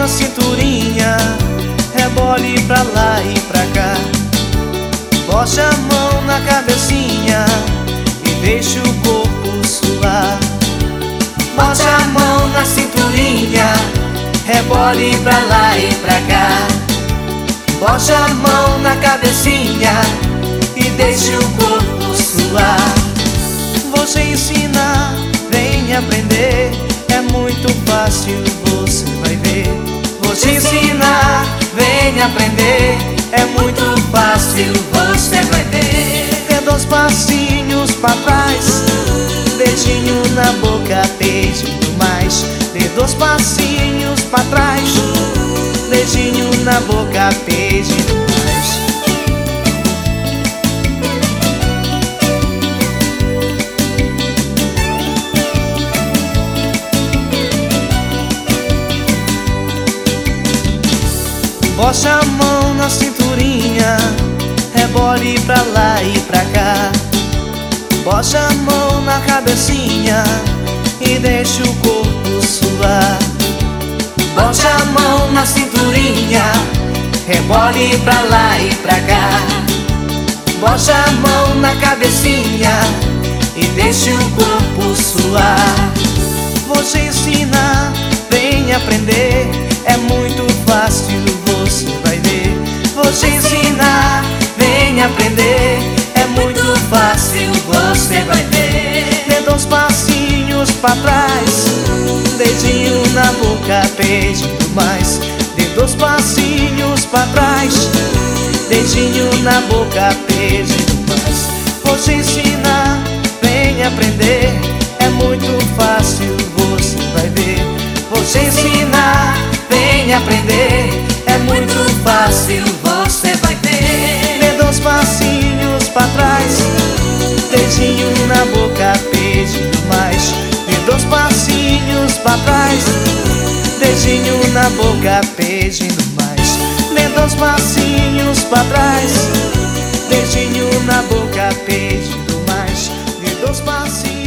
na cinturinha, rebole pra lá e pra cá. Bote a mão na cabecinha e deixa o corpo suar. Bote a mão na cinturinha, rebole pra lá e pra cá. Bote a mão na cabecinha e deixe o corpo suar. Vou te ensinar, vem aprender, é muito fácil, você vai ver. Vou te ensinar, vem aprender, é muito fácil, você vai ver. Dê 2 passinhos pra trás, dedinho na boca, pedindo mais. Dê 2 passinhos pra trás, dedinho na boca, pedindo mais. Bote a mão na cinturinha, rebole pra lá e pra cá. Bote a mão na cabecinha e deixa o corpo suar. Bote a mão na cinturinha, rebole pra lá e pra cá. Bote a mão na cabecinha e deixe o corpo suar. Vou te ensinar, vem aprender, é muito fácil, você vai ver. Vou te ensinar, vem aprender, é muito fácil, você vai ver. Dê 2 passinhos pra trás, dedinho na boca, pedindo mais. Dê 2 passinhos pra trás, dedinho na boca, pedindo mais. Vou te ensinar, vem aprender, é muito fácil, você vai ver. Vou te ensinar, vem aprender, é muito fácil, você vai ver. Dê 2 passinhos pra trás, dedinho na boca, pedindo mais. Dê 2 passinhos pra trás, dedinho na boca, pedindo mais. Dê 2 passinhos pra trás, dedinho na boca, pedindo mais. Dê 2 passinhos.